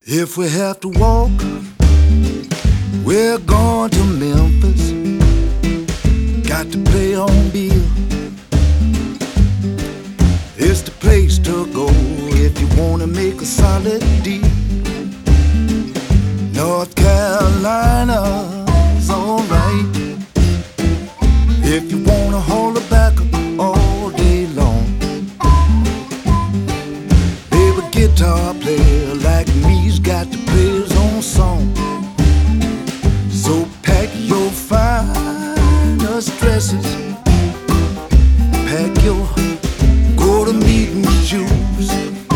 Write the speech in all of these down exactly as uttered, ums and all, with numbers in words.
If we have to walk, we're going to Memphis. Got to play on Bill. It's the place to go if you wanna make a solid deal. North Carolina's alright if you wanna haul it back all day long. Baby guitar player like me's got to play his own song. So pack your finest dresses, pack your go-to-meeting shoes.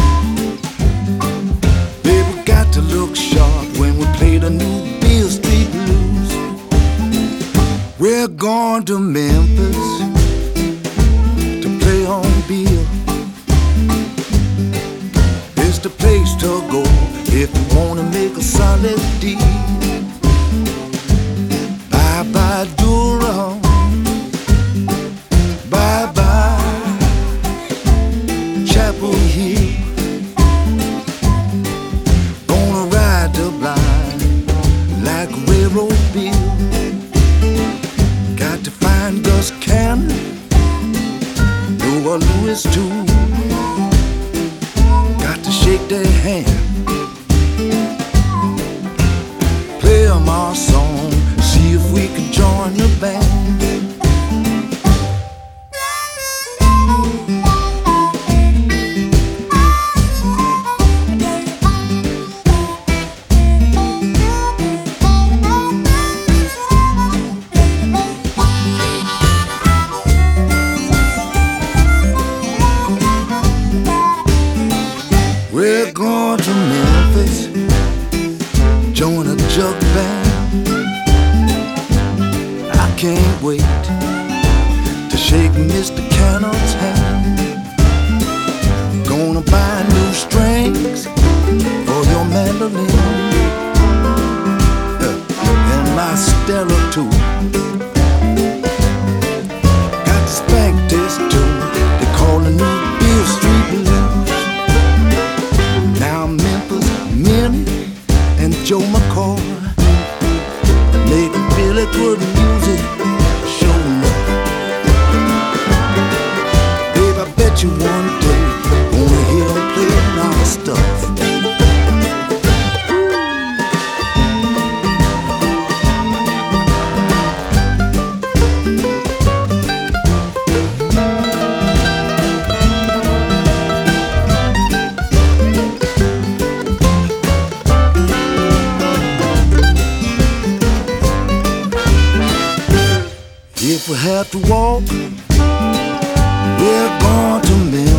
Baby got to look sharp when we play the new Beale Street Blues. We're going to Memphis to play on Bill. It's the place to go if you wanna make a solid deal. Bye-bye Durham, bye-bye Chapel Hill. Gonna ride the blind like Railroad Bill. Got to find Gus Cannon, Noah Lewis too. Got to shake their hand, play 'em our song, see if we can join the band. We're going to Memphis, join a jug band. I can't wait to shake Mister Cannon's hand. Gonna buy new strings for your mandolin, uh, and my Stella too. Got to spank this tune they call the new Beale Street Blues. Now Memphis, Minnie, and Joe McCoy making really good music, show enough. Babe, I bet you one day gonna hear them playing our stuff. If we have to walk, we're going to Memphis.